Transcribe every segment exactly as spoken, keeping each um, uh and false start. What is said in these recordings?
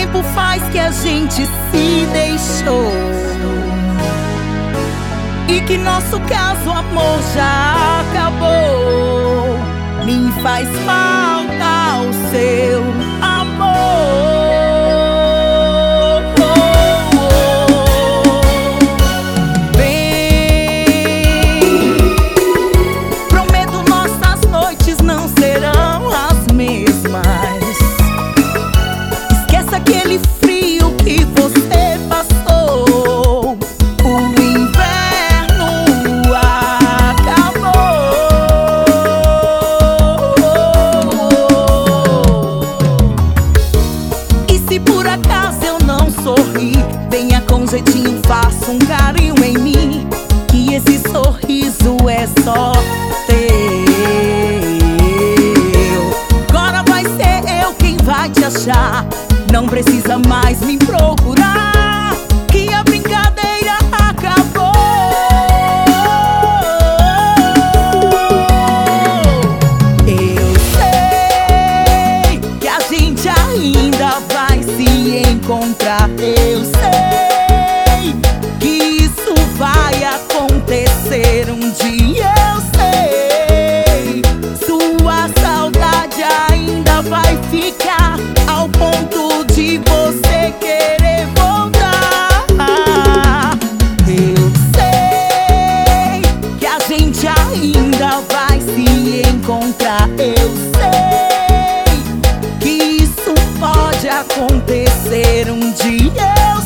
tempo faz que a gente se deixou e que nosso caso, amor, já acabou. Me faz falta o seu amor. Bem, prometo nossas noites não serão as mesmas. Esqueça aquele frio que você passou. O inverno acabou. E se por acaso eu não sorri, venha com jeitinho, faça um carinho em mim, que esse sorriso é só teu. Agora vai ser eu quem vai te achar, não precisa mais me procurar, que a brincadeira acabou. Eu sei que a gente ainda vai se encontrar. Eu sei que isso vai acontecer um dia. Eu sei, sua saudade ainda vai ficar ao ponto de você querer voltar. Eu sei que a gente ainda vai se encontrar. Eu sei que isso pode acontecer um dia. Eu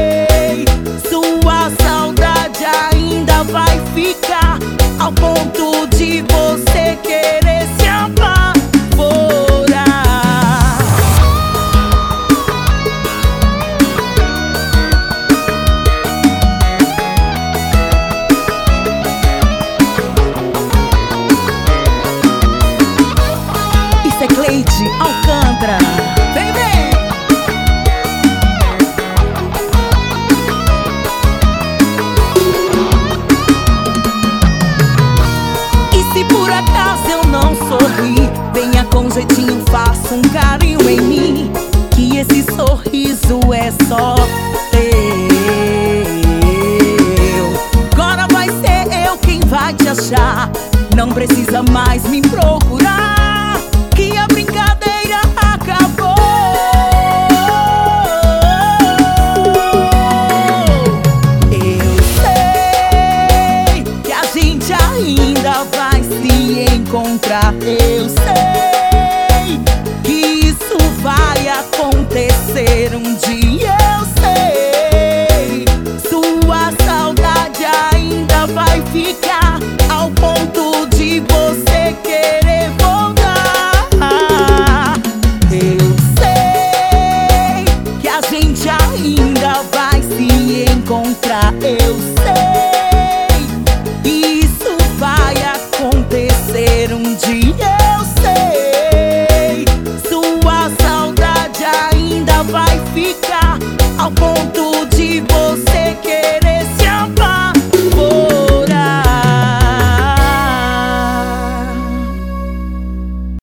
sei, sua saudade ainda vai ficar ao ponto